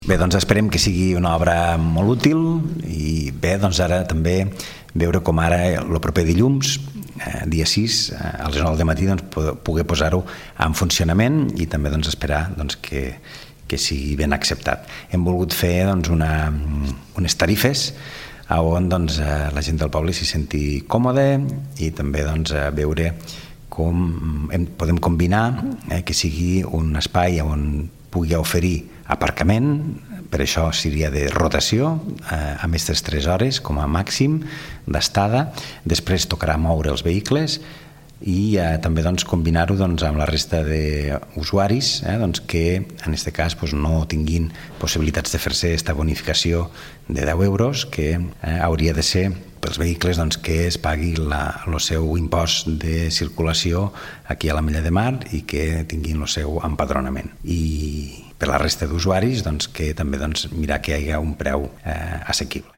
Bé, doncs esperem que sigui una obra molt útil i bé, doncs ara també veure com ara el proper dilluns, dia 6, a les 9 del matí, doncs, poder posar-ho en funcionament i també doncs, esperar doncs, que sigui ben acceptat. Hem volgut fer doncs, unes tarifes on doncs, la gent del poble s'hi senti còmode i també doncs, veure com podem combinar que sigui un espai on pugui oferir aparcament, per això seria de rotació, a més de 3 hores com a màxim d'estada. Després tocarà moure els vehicles i també doncs, combinar-ho doncs, amb la resta d'usuaris doncs, que en aquest cas doncs, no tinguin possibilitats de fer-se aquesta bonificació de 10 euros que hauria de ser pels vehicles doncs, que es pagui el seu impost de circulació aquí a l'Ametlla de Mar i que tinguin el seu empadronament. I per la resta d'usuaris doncs, que també doncs, mirar que hi hagi un preu assequible.